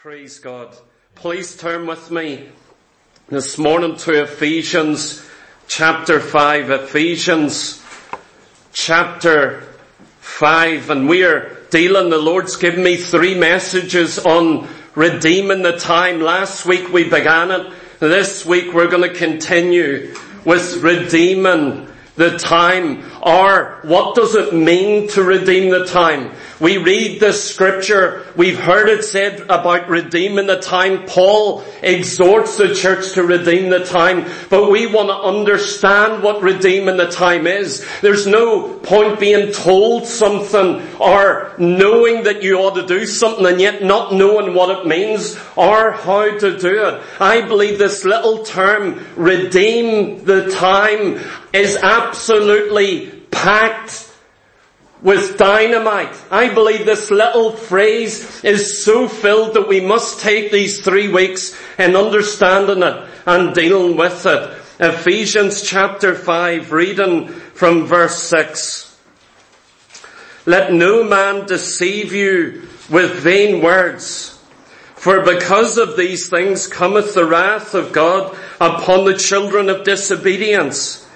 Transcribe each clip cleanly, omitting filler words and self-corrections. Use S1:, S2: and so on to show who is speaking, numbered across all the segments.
S1: Praise God. Please turn with me this morning to Ephesians chapter 5. Ephesians chapter 5. And the Lord's given me 3 messages on redeeming the time. Last week we began it. This week we're going to continue with redeeming the time. Or what does it mean to redeem the time? We read this scripture, we've heard it said about redeeming the time. Paul exhorts the church to redeem the time, but we want to understand what redeeming the time is. There's no point being told something or knowing that you ought to do something and yet not knowing what it means or how to do it. I believe this little term, redeem the time, is absolutely packed with dynamite. I believe this little phrase is so filled that we must take these 3 weeks in understanding it and dealing with it. Ephesians chapter 5, reading from verse 6. Let no man deceive you with vain words, for because of these things cometh the wrath of God upon the children of disobedience.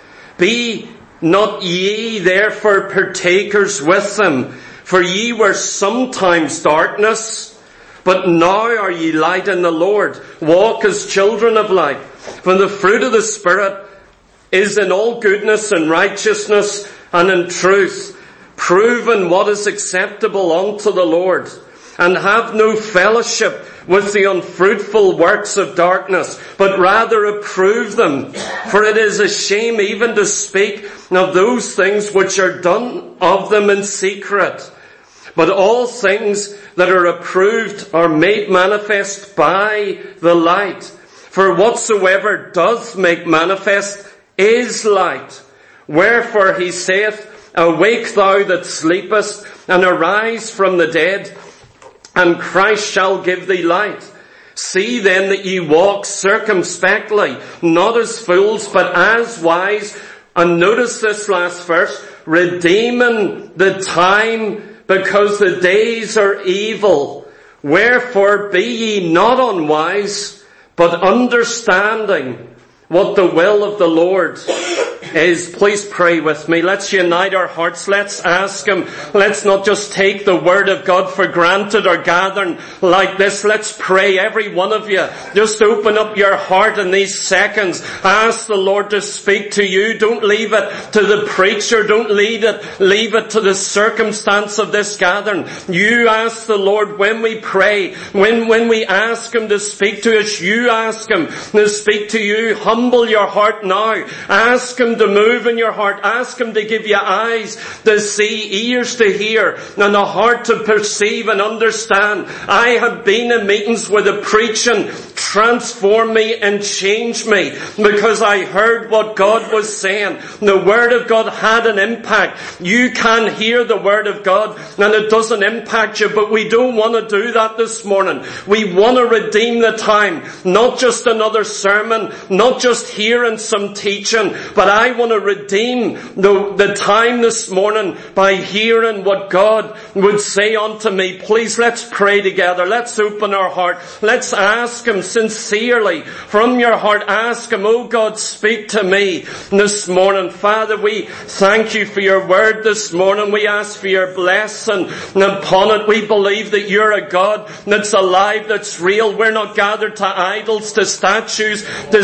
S1: Be not ye therefore partakers with them, for ye were sometimes darkness, but now are ye light in the Lord. Walk as children of light. For the fruit of the Spirit is in all goodness and righteousness and in truth, proving what is acceptable unto the Lord. And have no fellowship with the unfruitful works of darkness, but rather approve them. For it is a shame even to speak of those things which are done of them in secret. But all things that are approved are made manifest by the light. For whatsoever doth make manifest is light. Wherefore he saith, Awake thou that sleepest, and arise from the dead, and Christ shall give thee light. See then that ye walk circumspectly, not as fools, but as wise. And notice this last verse, redeeming the time, because the days are evil. Wherefore be ye not unwise, but understanding what the will of the Lord is. Please pray with me. Let's unite our hearts. Let's ask Him. Let's not just take the Word of God for granted or gathering like this. Let's pray, every one of you. Just open up your heart in these seconds. Ask the Lord to speak to you. Don't leave it to the preacher. Don't leave it to the circumstance of this gathering. You ask the Lord when we pray. When we ask Him to speak to us, you ask Him to speak to you. Humble your heart now. Ask Him to move in your heart. Ask Him to give you eyes to see, ears to hear, and a heart to perceive and understand. I have been in meetings where the preaching transformed me and changed me because I heard what God was saying. The Word of God had an impact. You can hear the Word of God and it doesn't impact you, but we don't want to do that this morning. We want to redeem the time. Not just another sermon, not just hearing some teaching, but I want to redeem the time this morning by hearing what God would say unto me. Please, let's pray together. Let's open our heart. Let's ask Him sincerely from your heart. Ask Him, oh God, speak to me this morning. Father, we thank You for Your Word this morning. We ask for Your blessing upon it. We believe that You're a God that's alive, that's real. We're not gathered to idols, to statues, to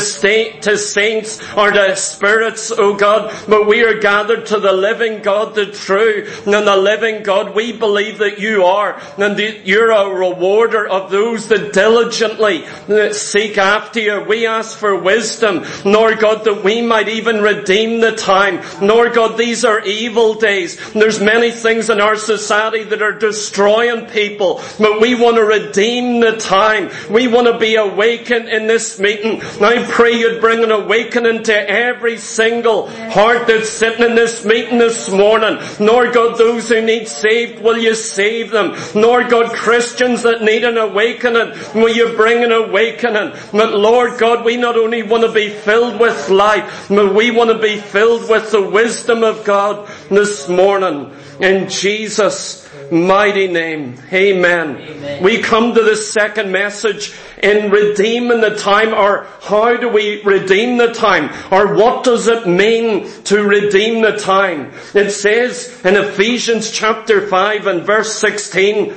S1: saints, or to spirits, oh God, but we are gathered to the living God, the true and the living God. We believe that You are, and that You're a rewarder of those that diligently seek after You. We ask for wisdom, Lord God, that we might even redeem the time. Lord God, these are evil days. There's many things in our society that are destroying people, but we want to redeem the time. We want to be awakened in this meeting. I pray You'd bring an awakening to every single heart that's sitting in this meeting this morning. Lord God, those who need saved, will You save them? Lord God, Christians that need an awakening, will You bring an awakening? But Lord God, we not only want to be filled with light, but we want to be filled with the wisdom of God this morning. In Jesus' mighty name. Amen.
S2: Amen.
S1: We come to the second message in redeeming the time, or how do we redeem the time? Or what does it mean to redeem the time? It says in Ephesians chapter 5 and verse 16,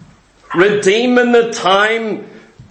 S1: redeeming the time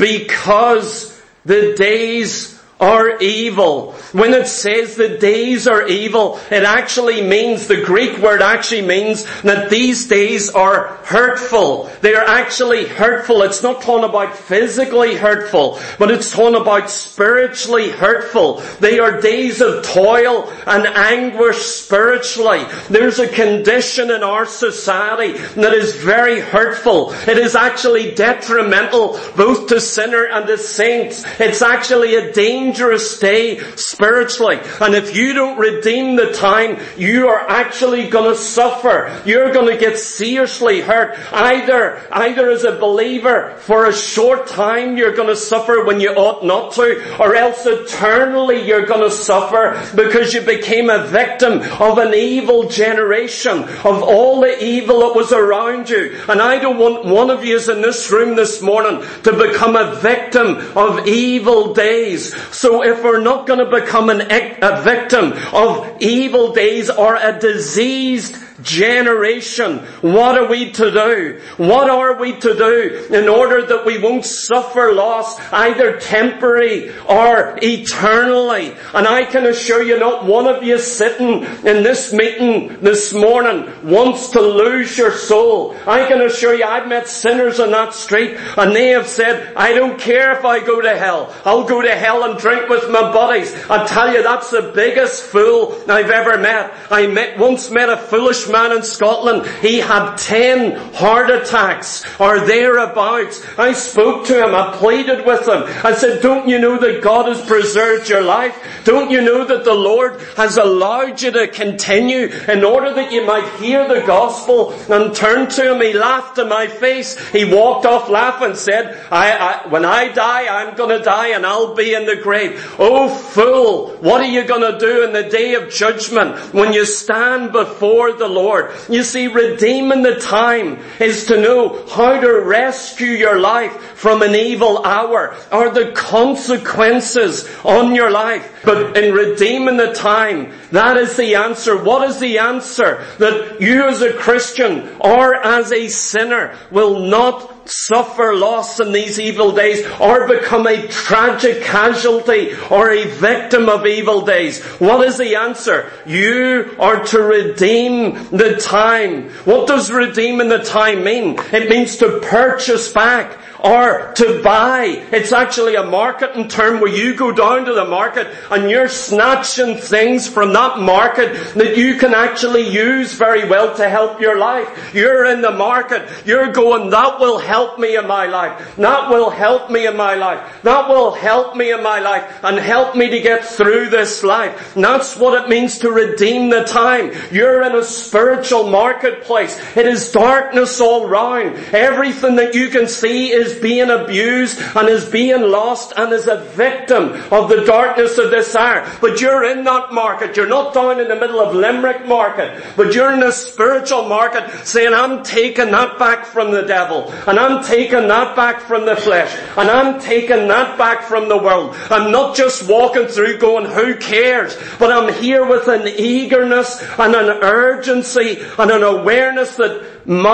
S1: because the days are evil. When it says the days are evil, it actually means, the Greek word actually means that these days are hurtful. They are actually hurtful. It's not talking about physically hurtful, but it's talking about spiritually hurtful. They are days of toil and anguish spiritually. There's a condition in our society that is very hurtful. It is actually detrimental both to sinner and to saints. It's actually a dangerous day spiritually. And if you don't redeem the time, you are actually going to suffer. You're going to get seriously hurt. Either as a believer, for a short time you're going to suffer when you ought not to, or else eternally you're going to suffer because you became a victim of an evil generation, of all the evil that was around you. And I don't want one of you in this room this morning to become a victim of evil days. So if we're not going to become a victim of evil days or a diseased generation, what are we to do? What are we to do in order that we won't suffer loss, either temporary or eternally? And I can assure you, not one of you sitting in this meeting this morning wants to lose your soul. I can assure you, I've met sinners on that street and they have said, I don't care if I go to hell. I'll go to hell and drink with my buddies. I tell you, that's the biggest fool I've ever met. I once met a foolish man in Scotland. He had 10 heart attacks or thereabouts. I spoke to him. I pleaded with him. I said, don't you know that God has preserved your life? Don't you know that the Lord has allowed you to continue in order that you might hear the gospel and turn to him? He laughed in my face. He walked off laughing and said, when I die, I'm going to die and I'll be in the grave. Oh fool, what are you going to do in the day of judgment when you stand before the Lord? You see, redeeming the time is to know how to rescue your life from an evil hour or the consequences on your life. But in redeeming the time, that is the answer. What is the answer? That you as a Christian or as a sinner will not suffer loss in these evil days or become a tragic casualty or a victim of evil days. What is the answer? You are to redeem the time. What does redeeming the time mean? It means to purchase back or to buy. It's actually a marketing term where you go down to the market and you're snatching things from that market that you can actually use very well to help your life. You're in the market. You're going, that will help me in my life. That will help me in my life. That will help me in my life and help me to get through this life. And that's what it means to redeem the time. You're in a spiritual marketplace. It is darkness all round. Everything that you can see is being abused and is being lost and is a victim of the darkness of this hour. But you're in that market. You're not down in the middle of Limerick market, but you're in a spiritual market saying, I'm taking that back from the devil, and I'm taking that back from the flesh, and I'm taking that back from the world. I'm not just walking through going, who cares? But I'm here with an eagerness and an urgency and an awareness that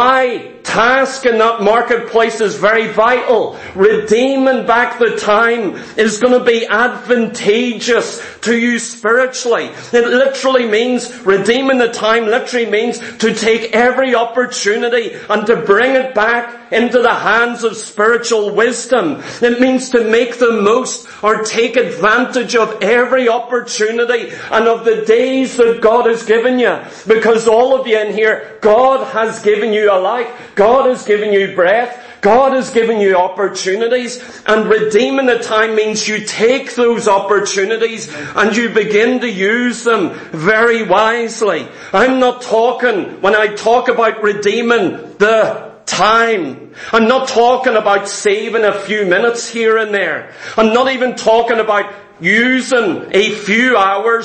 S1: my task in that marketplace is very vital. Redeeming back the time is going to be advantageous to you spiritually. It literally means, redeeming the time literally means to take every opportunity and to bring it back into the hands of spiritual wisdom. It means to make the most or take advantage of every opportunity and of the days that God has given you. Because all of you in here, God has given you a life. God has given you breath. God has given you opportunities, and redeeming the time means you take those opportunities and you begin to use them very wisely. I'm not talking, when I talk about redeeming the time, I'm not talking about saving a few minutes here and there. I'm not even talking about using a few hours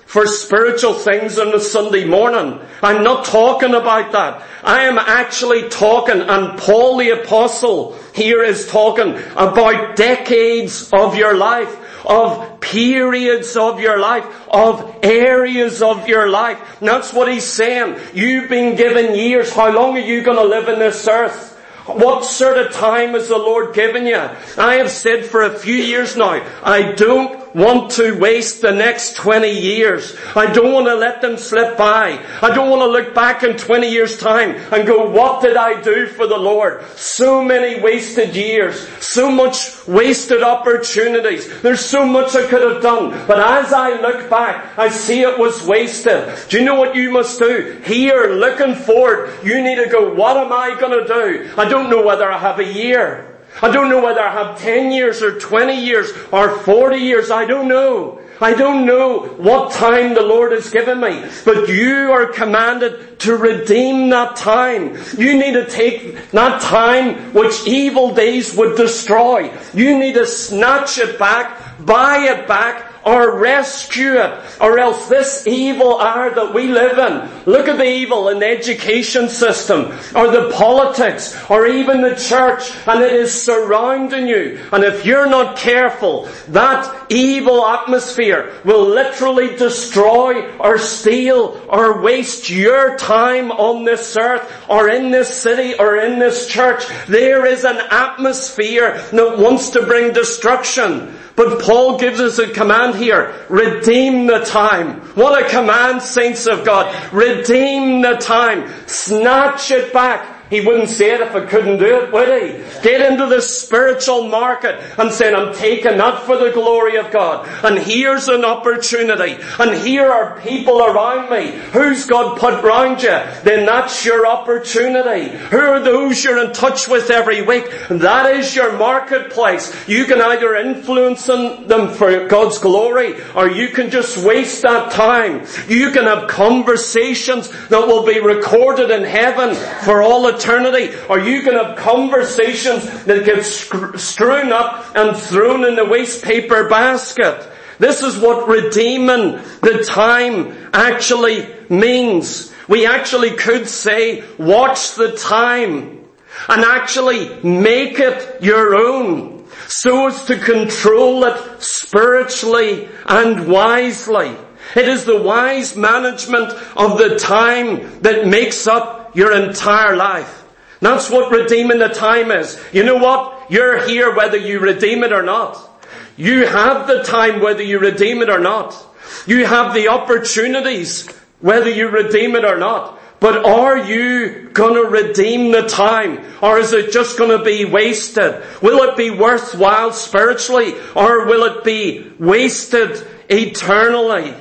S1: for spiritual things on a Sunday morning. I'm not talking about that. I am actually talking, and Paul the Apostle here is talking about decades of your life, of periods of your life, of areas of your life. And that's what he's saying. You've been given years. How long are you going to live in this earth? What sort of time has the Lord given you? I have said for a few years now, I don't want to waste the next 20 years. I don't want to let them slip by. I don't want to look back in 20 years' time and go, what did I do for the Lord? So many wasted years. So much wasted opportunities. There's so much I could have done. But as I look back, I see it was wasted. Do you know what you must do? Here, looking forward, you need to go, what am I going to do? I don't know whether I have a year. I don't know whether I have 10 years or 20 years or 40 years. I don't know. I don't know what time the Lord has given me. But you are commanded to redeem that time. You need to take that time which evil days would destroy. You need to snatch it back, buy it back, or rescue it, or else this evil hour that we live in. Look at the evil in the education system, or the politics, or even the church, and it is surrounding you. And if you're not careful, that evil atmosphere will literally destroy or steal or waste your time on this earth, or in this city, or in this church. There is an atmosphere that wants to bring destruction. But Paul gives us a command here. Redeem the time. What a command, saints of God. Redeem the time. Snatch it back. He wouldn't say it if I couldn't do it, would he? Get into the spiritual market and say, I'm taking that for the glory of God. And here's an opportunity. And here are people around me. Who's God put round you? Then that's your opportunity. Who are those you're in touch with every week? That is your marketplace. You can either influence them for God's glory, or you can just waste that time. You can have conversations that will be recorded in heaven for all eternity, or you can have conversations that get strewn up and thrown in the waste paper basket. This is what redeeming the time actually means. We actually could say, watch the time and actually make it your own, so as to control it spiritually and wisely. It is the wise management of the time that makes up your entire life. That's what redeeming the time is. You know what? You're here whether you redeem it or not. You have the time whether you redeem it or not. You have the opportunities whether you redeem it or not. But are you going to redeem the time? Or is it just going to be wasted? Will it be worthwhile spiritually? Or will it be wasted eternally?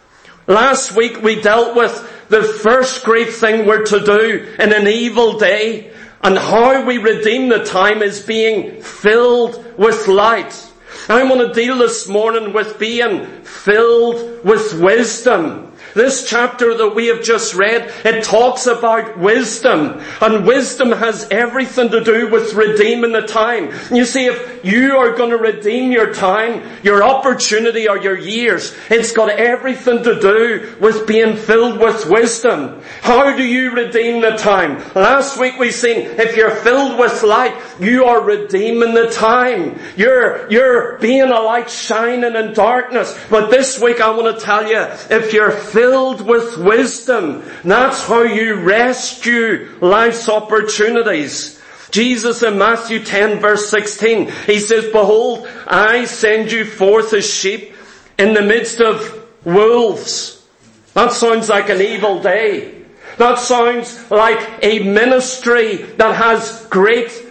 S1: Last week we dealt with the first great thing we're to do in an evil day, and how we redeem the time is being filled with light. I want to deal this morning with being filled with wisdom. This chapter that we have just read, it talks about wisdom. And wisdom has everything to do with redeeming the time. You see, if you are going to redeem your time, your opportunity or your years, it's got everything to do with being filled with wisdom. How do you redeem the time? Last week we seen, if you're filled with light, you are redeeming the time. You're being a light shining in darkness. But this week I want to tell you, if you're filled with wisdom, that's how you rescue life's opportunities. Jesus in Matthew 10 verse 16, he says, behold, I send you forth as sheep in the midst of wolves. That sounds like an evil day. That sounds like a ministry that has great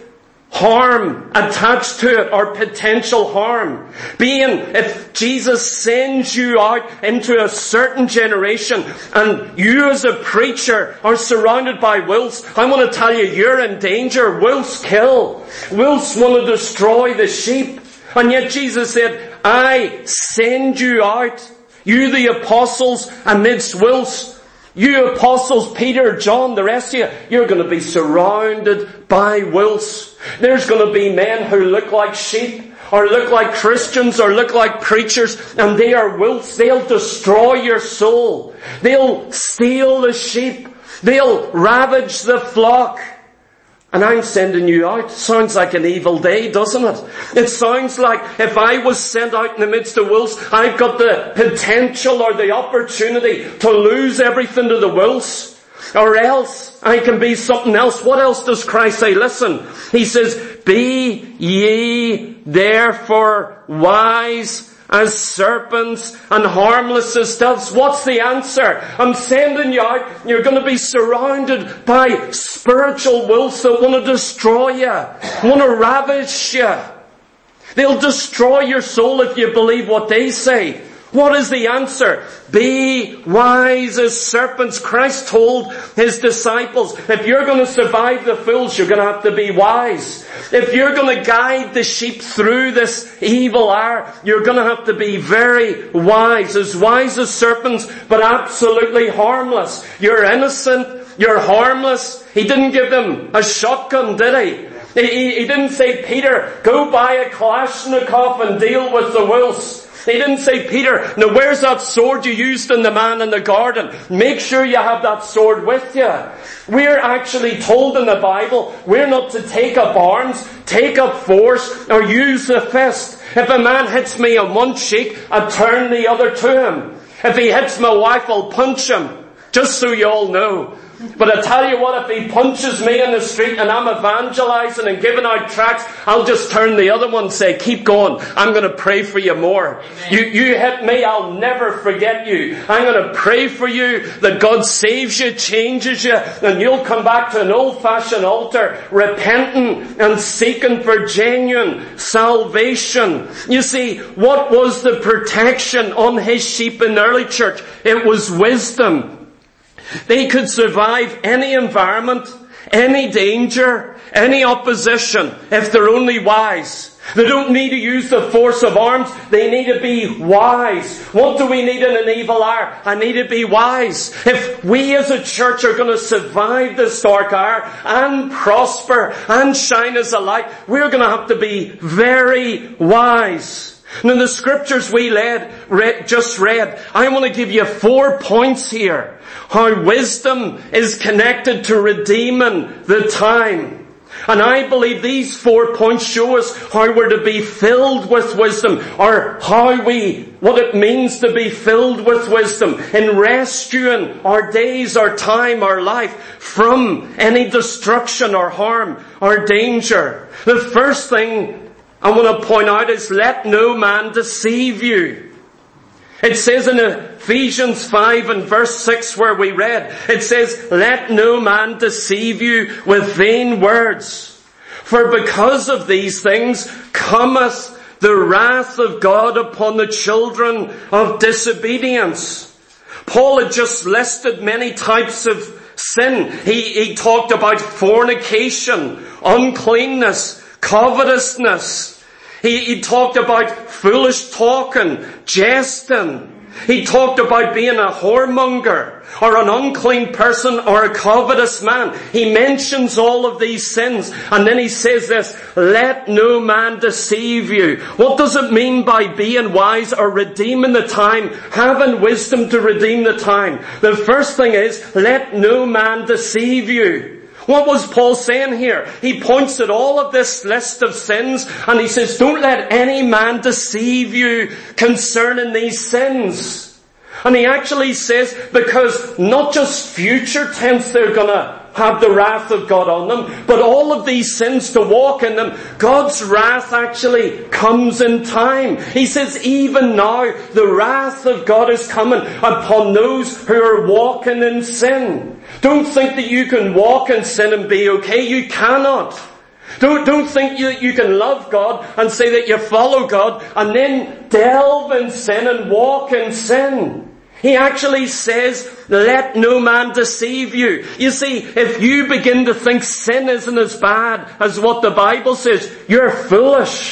S1: harm attached to it, or potential harm. If Jesus sends you out into a certain generation and you as a preacher are surrounded by wolves, I want to tell you, you're in danger. Wolves kill. Wolves want to destroy the sheep. And yet Jesus said, I send you out, you the apostles, amidst wolves. You apostles, Peter, John, the rest of you, you're going to be surrounded by wolves. There's going to be men who look like sheep, or look like Christians, or look like preachers, and they are wolves. They'll destroy your soul. They'll steal the sheep. They'll ravage the flock. And I'm sending you out. Sounds like an evil day, doesn't it? It sounds like if I was sent out in the midst of wolves, I've got the potential or the opportunity to lose everything to the wolves. Or else I can be something else. What else does Christ say? Listen, He says, be ye therefore wise as serpents and harmless as doves. What's the answer? I'm sending you out. You're going to be surrounded by spiritual wolves that want to destroy you, want to ravage you. They'll destroy your soul if you believe what they say. What is the answer? Be wise as serpents. Christ told His disciples, if you're going to survive the fools, you're going to have to be wise. If you're going to guide the sheep through this evil hour, you're going to have to be very wise as serpents, but absolutely harmless. You're innocent, you're harmless. He didn't give them a shotgun, did He? He didn't say, Peter, go buy a Kalashnikov and deal with the wolves. He didn't say, Peter, now where's that sword you used in the man in the garden? Make sure you have that sword with you. We're actually told in the Bible, we're not to take up arms, take up force, or use the fist. If a man hits me on one cheek, I turn the other to him. If he hits my wife, I'll punch him. Just so you all know. But I tell you what, if he punches me in the street and I'm evangelizing and giving out tracts, I'll just turn the other one and say, keep going. I'm going to pray for you more. You hit me, I'll never forget you. I'm going to pray for you that God saves you, changes you, and you'll come back to an old-fashioned altar, repenting and seeking for genuine salvation. You see, what was the protection on His sheep in the early church? It was wisdom. They could survive any environment, any danger, any opposition if they're only wise. They don't need to use the force of arms. They need to be wise. What do we need in an evil hour? I need to be wise. If we as a church are going to survive this dark hour and prosper and shine as a light, we're going to have to be very wise. Now the scriptures we just read, I want to give you 4 points here. How wisdom is connected to redeeming the time. And I believe these 4 points show us how we're to be filled with wisdom, or what it means to be filled with wisdom in rescuing our days, our time, our life from any destruction or harm or danger. The first thing I want to point out is, let no man deceive you. It says in Ephesians 5 and verse 6 where we read, it says, let no man deceive you with vain words. For because of these things cometh the wrath of God upon the children of disobedience. Paul had just listed many types of sin. He talked about fornication, uncleanness, covetousness. He talked about foolish talking, jesting. He talked about being a whoremonger, or an unclean person, or a covetous man. He mentions all of these sins, and then he says this, let no man deceive you. What does it mean by being wise or redeeming the time, having wisdom to redeem the time? The first thing is, let no man deceive you. What was Paul saying here? He points at all of this list of sins and he says, don't let any man deceive you concerning these sins. And he actually says, because not just future tense they're going to have the wrath of God on them, but all of these sins to walk in them, God's wrath actually comes in time. He says, even now the wrath of God is coming upon those who are walking in sin. Don't think that you can walk in sin and be okay. You cannot. Don't think you can love God and say that you follow God and then delve in sin and walk in sin. He actually says, let no man deceive you. You see, if you begin to think sin isn't as bad as what the Bible says, you're foolish.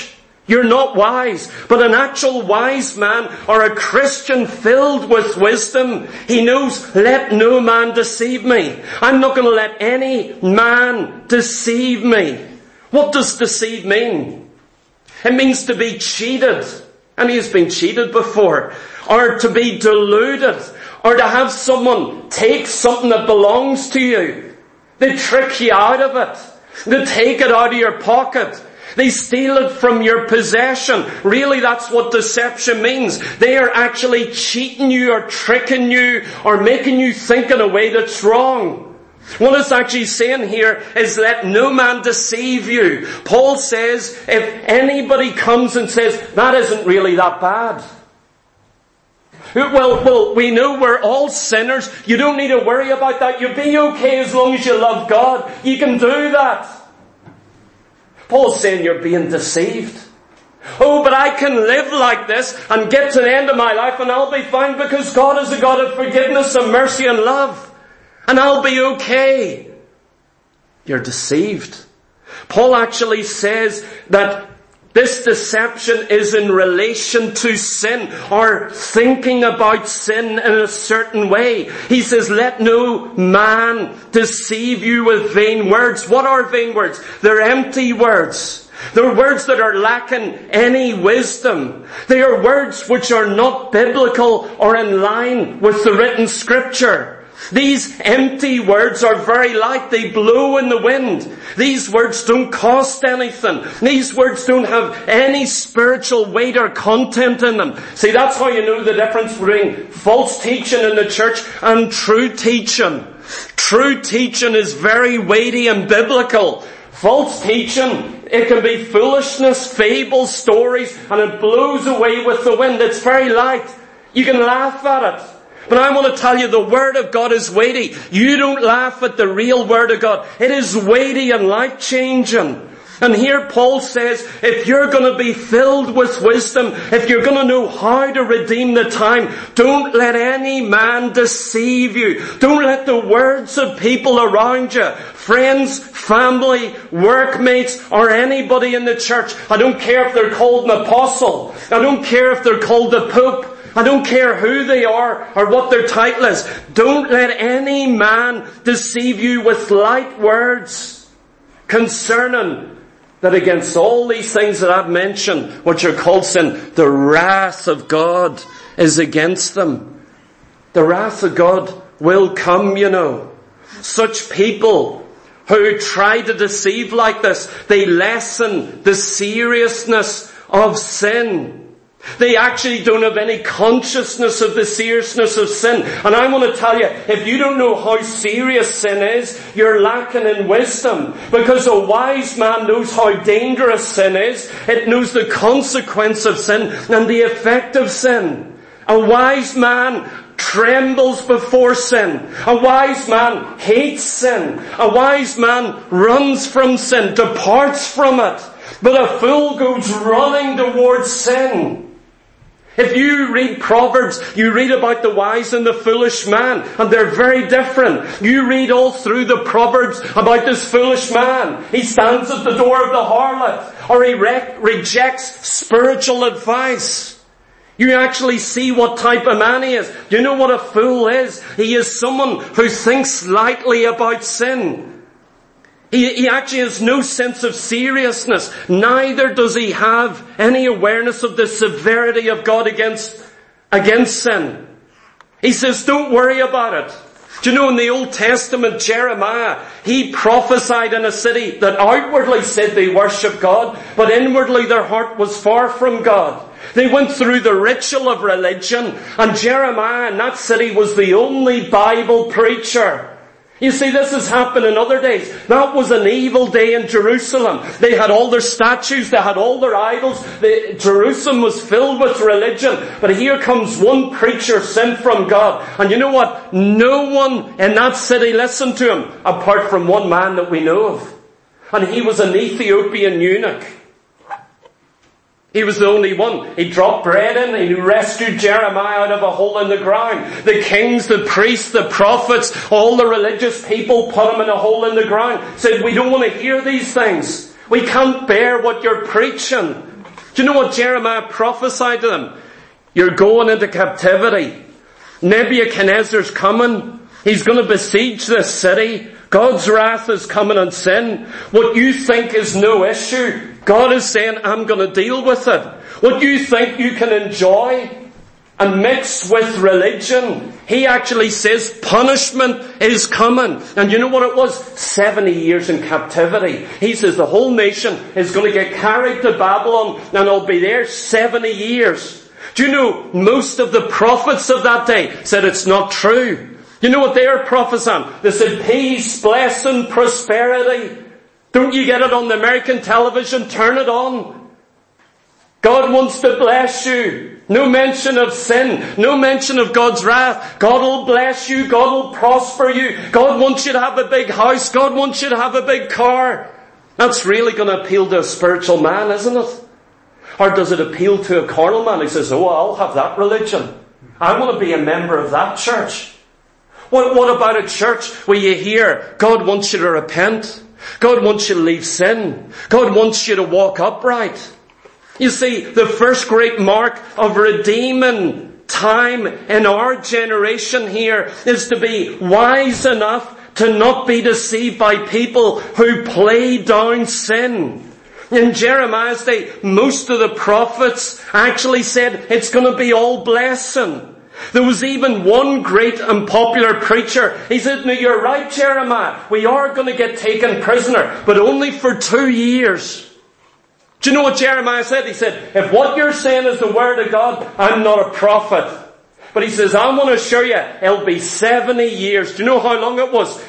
S1: You're not wise. But an actual wise man or a Christian filled with wisdom, he knows, let no man deceive me. I'm not going to let any man deceive me. What does deceive mean? It means to be cheated. And he's been cheated before. Or to be deluded. Or to have someone take something that belongs to you. They trick you out of it. They take it out of your pocket. They steal it from your possession. Really, that's what deception means. They are actually cheating you or tricking you or making you think in a way that's wrong. What it's actually saying here is let no man deceive you. Paul says if anybody comes and says, that isn't really that bad. Well, we know we're all sinners. You don't need to worry about that. You'll be okay as long as you love God. You can do that. Paul's saying you're being deceived. Oh, but I can live like this and get to the end of my life and I'll be fine because God is a God of forgiveness and mercy and love. And I'll be okay. You're deceived. Paul actually says that this deception is in relation to sin or thinking about sin in a certain way. He says, let no man deceive you with vain words. What are vain words? They're empty words. They're words that are lacking any wisdom. They are words which are not biblical or in line with the written scripture. These empty words are very light. They blow in the wind. These words don't cost anything. These words don't have any spiritual weight or content in them. See, that's how you know the difference between false teaching in the church and true teaching. True teaching is very weighty and biblical. False teaching, it can be foolishness, fables, stories, and it blows away with the wind. It's very light. You can laugh at it. But I want to tell you, the Word of God is weighty. You don't laugh at the real Word of God. It is weighty and life-changing. And here Paul says, if you're going to be filled with wisdom, if you're going to know how to redeem the time, don't let any man deceive you. Don't let the words of people around you, friends, family, workmates, or anybody in the church. I don't care if they're called an apostle. I don't care if they're called the Pope. I don't care who they are or what their title is. Don't let any man deceive you with light words concerning that against all these things that I've mentioned, which are called sin, the wrath of God is against them. The wrath of God will come, you know. Such people who try to deceive like this, they lessen the seriousness of sin. They actually don't have any consciousness of the seriousness of sin. And I want to tell you, if you don't know how serious sin is, you're lacking in wisdom. Because a wise man knows how dangerous sin is. It knows the consequence of sin and the effect of sin. A wise man trembles before sin. A wise man hates sin. A wise man runs from sin, departs from it. But a fool goes running towards sin. If you read Proverbs, you read about the wise and the foolish man, and they're very different. You read all through the Proverbs about this foolish man. He stands at the door of the harlot, or he rejects spiritual advice. You actually see what type of man he is. You know what a fool is? He is someone who thinks lightly about sin. He actually has no sense of seriousness. Neither does he have any awareness of the severity of God against sin. He says, don't worry about it. Do you know, in the Old Testament, Jeremiah, he prophesied in a city that outwardly said they worship God, but inwardly their heart was far from God. They went through the ritual of religion, and Jeremiah in that city was the only Bible preacher. You see, this has happened in other days. That was an evil day in Jerusalem. They had all their statues, they had all their idols. Jerusalem was filled with religion. But here comes one preacher sent from God. And you know what? No one in that city listened to him, apart from one man that we know of. And he was an Ethiopian eunuch. He was the only one. He dropped bread in. He rescued Jeremiah out of a hole in the ground. The kings, the priests, the prophets, all the religious people put him in a hole in the ground. Said, we don't want to hear these things. We can't bear what you're preaching. Do you know what Jeremiah prophesied to them? You're going into captivity. Nebuchadnezzar's coming. He's going to besiege this city. God's wrath is coming on sin. What you think is no issue, God is saying, I'm going to deal with it. What you think you can enjoy and mix with religion, He actually says punishment is coming. And you know what it was? 70 years in captivity. He says the whole nation is going to get carried to Babylon and it'll be there 70 years. Do you know, most of the prophets of that day said it's not true. You know what they are prophesying? They said peace, blessing, prosperity. Don't you get it on the American television? Turn it on. God wants to bless you. No mention of sin. No mention of God's wrath. God will bless you. God will prosper you. God wants you to have a big house. God wants you to have a big car. That's really going to appeal to a spiritual man, isn't it? Or does it appeal to a carnal man? He says, oh, I'll have that religion. I want to be a member of that church. What about a church where you hear God wants you to repent? God wants you to leave sin. God wants you to walk upright. You see, the first great mark of redeeming time in our generation here is to be wise enough to not be deceived by people who play down sin. In Jeremiah's day, most of the prophets actually said it's going to be all blessing. There was even one great and popular preacher. He said, no, you're right, Jeremiah. We are going to get taken prisoner, but only for 2 years. Do you know what Jeremiah said? He said, if what you're saying is the word of God, I'm not a prophet. But he says, I want to assure you, it'll be 70 years. Do you know how long it was?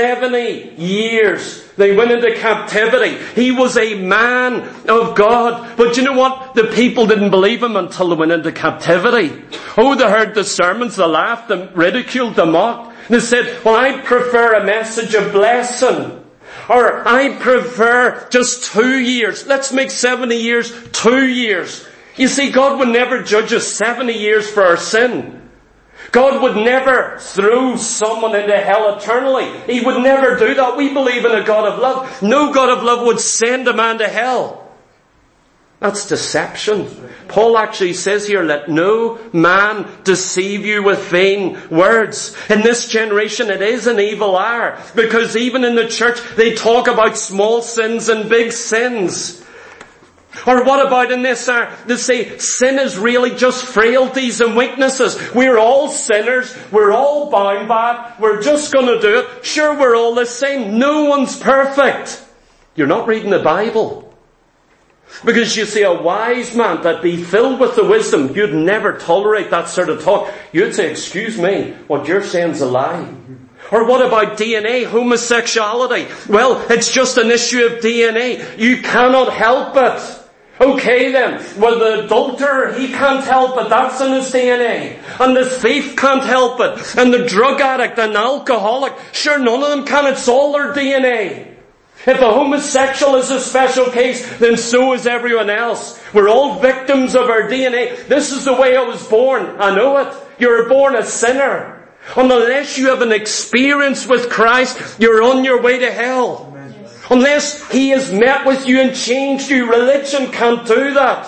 S1: 70 years. They went into captivity. He was a man of God. But you know what? The people didn't believe him until they went into captivity. Oh, they heard the sermons, they laughed, they ridiculed, they mocked. They said, well, I prefer a message of blessing. Or I prefer just 2 years. Let's make 70 years 2 years. You see, God would never judge us 70 years for our sin. God would never throw someone into hell eternally. He would never do that. We believe in a God of love. No God of love would send a man to hell. That's deception. Paul actually says here, let no man deceive you with vain words. In this generation it is an evil hour, because even in the church they talk about small sins and big sins. Or what about in this hour? They say sin is really just frailties and weaknesses. We're all sinners. We're all bound by it. We're just going to do it. Sure, we're all the same. No one's perfect. You're not reading the Bible. Because you see, a wise man that be filled with the wisdom, you'd never tolerate that sort of talk. You'd say, excuse me, what you're saying's a lie. Or what about DNA, homosexuality? Well, it's just an issue of DNA. You cannot help it. Okay then, well the adulterer, he can't help it, that's in his DNA. And the thief can't help it. And the drug addict and the alcoholic, sure none of them can, it's all their DNA. If a homosexual is a special case, then so is everyone else. We're all victims of our DNA. This is the way I was born. I know it. You're born a sinner. And unless you have an experience with Christ, you're on your way to hell. Unless He has met with you and changed you, religion can't do that.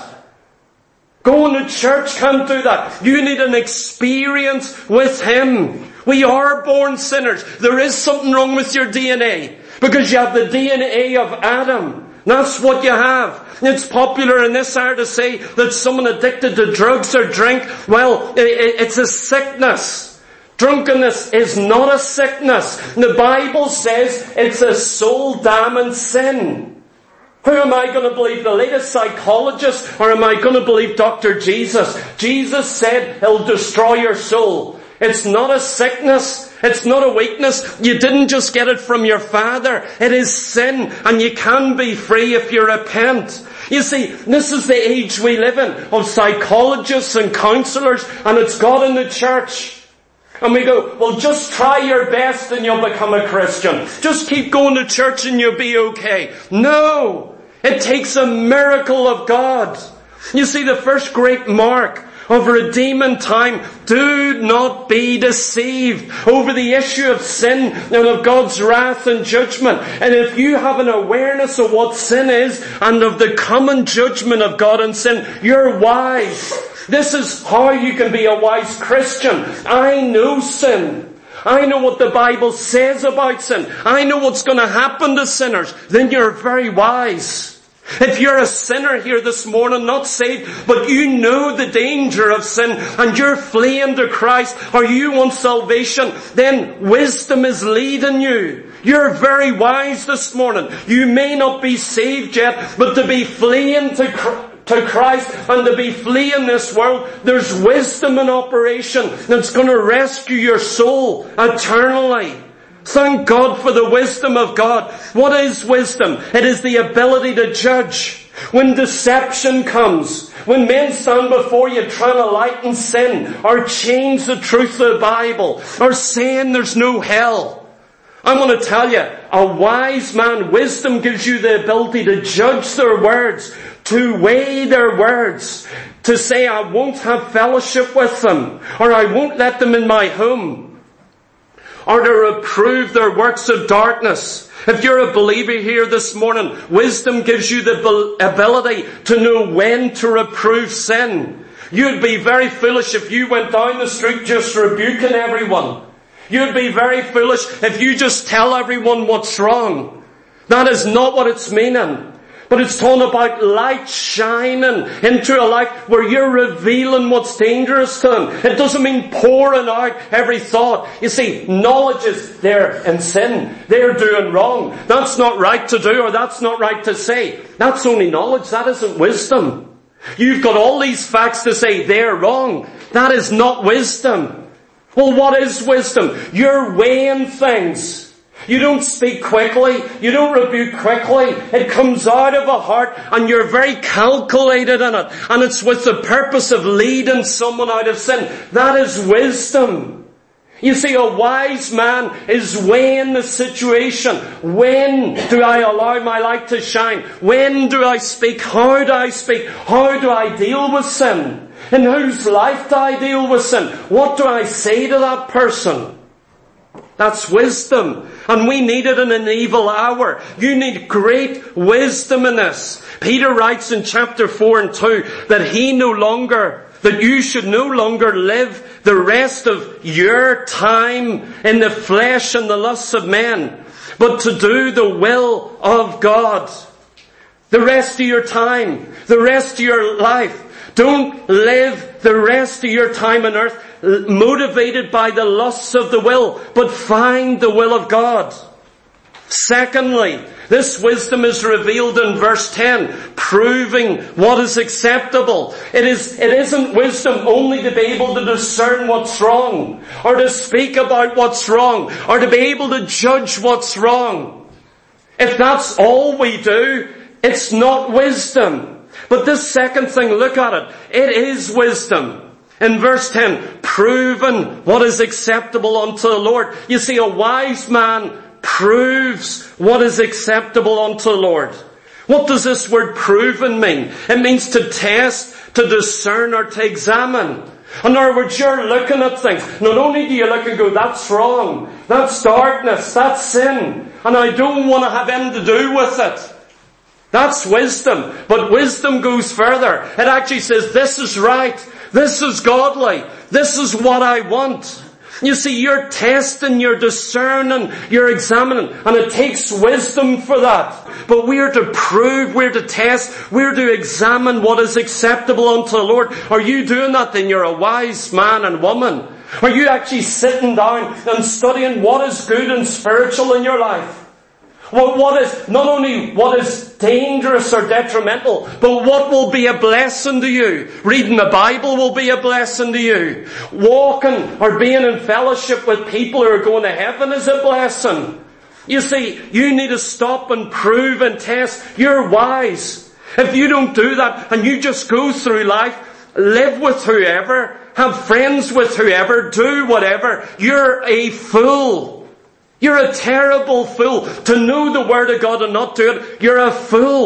S1: Going to church can't do that. You need an experience with Him. We are born sinners. There is something wrong with your DNA, because you have the DNA of Adam. That's what you have. It's popular in this hour to say that someone addicted to drugs or drink, well, it's a sickness. Drunkenness is not a sickness. The Bible says it's a soul-damning sin. Who am I going to believe? The latest psychologist? Or am I going to believe Dr. Jesus? Jesus said He'll destroy your soul. It's not a sickness. It's not a weakness. You didn't just get it from your father. It is sin, and you can be free if you repent. You see, this is the age we live in, of psychologists and counselors, and it's God in the church. And we go, well, just try your best and you'll become a Christian. Just keep going to church and you'll be okay. No! It takes a miracle of God. You see, the first great mark of redeeming time. Do not be deceived over the issue of sin and of God's wrath and judgment. And if you have an awareness of what sin is and of the common judgment of God on sin, you're wise. This is how you can be a wise Christian. I know sin. I know what the Bible says about sin. I know what's going to happen to sinners. Then you're very wise. If you're a sinner here this morning, not saved, but you know the danger of sin and you're fleeing to Christ, or you want salvation, then wisdom is leading you. You're very wise this morning. You may not be saved yet, but to be fleeing to Christ and to be fleeing this world, there's wisdom in operation that's going to rescue your soul eternally. Thank God for the wisdom of God. What is wisdom? It is the ability to judge. When deception comes, when men stand before you trying to lighten sin or change the truth of the Bible or saying there's no hell, I want to tell you, a wise man, wisdom gives you the ability to judge their words, to weigh their words, to say I won't have fellowship with them, or I won't let them in my home, or to reprove their works of darkness. If you're a believer here this morning, wisdom gives you the ability to know when to reprove sin. You'd be very foolish if you went down the street just rebuking everyone. You'd be very foolish if you just tell everyone what's wrong. That is not what it's meaning. But it's talking about light shining into a life where you're revealing what's dangerous to them. It doesn't mean pouring out every thought. You see, knowledge is there in sin. They're doing wrong. That's not right to do, or that's not right to say. That's only knowledge. That isn't wisdom. You've got all these facts to say they're wrong. That is not wisdom. Well, what is wisdom? You're weighing things. You don't speak quickly. You don't rebuke quickly. It comes out of a heart and you're very calculated in it. And it's with the purpose of leading someone out of sin. That is wisdom. You see, a wise man is weighing the situation. When do I allow my light to shine? When do I speak? How do I speak? How do I deal with sin? In whose life do I deal with sin? What do I say to that person? That's wisdom. And we need it in an evil hour. You need great wisdom in this. Peter writes in chapter 4 and 2 that you should no longer live the rest of your time in the flesh and the lusts of men, but to do the will of God. The rest of your time, the rest of your life. Don't live the rest of your time on earth motivated by the lusts of the will, but find the will of God. Secondly, this wisdom is revealed in verse 10, proving what is acceptable. It isn't wisdom only to be able to discern what's wrong, or to speak about what's wrong, or to be able to judge what's wrong. If that's all we do, it's not wisdom. But this second thing, look at it. It is wisdom. In verse 10, proven what is acceptable unto the Lord. You see, a wise man proves what is acceptable unto the Lord. What does this word proven mean? It means to test, to discern, or to examine. In other words, you're looking at things. Not only do you look and go, that's wrong, that's darkness, that's sin, and I don't want to have anything to do with it. That's wisdom. But wisdom goes further. It actually says, this is right. This is godly. This is what I want. You see, you're testing, you're discerning, you're examining. And it takes wisdom for that. But we're to prove, we're to test, we're to examine what is acceptable unto the Lord. Are you doing that? Then you're a wise man and woman. Are you actually sitting down and studying what is good and spiritual in your life? What is, not only what is dangerous or detrimental, but what will be a blessing to you. Reading the Bible will be a blessing to you. Walking or being in fellowship with people who are going to heaven is a blessing. You see, you need to stop and prove and test. You're wise. If you don't do that and you just go through life, live with whoever, have friends with whoever, do whatever, you're a fool. You're a terrible fool. To know the Word of God and not do it, you're a fool.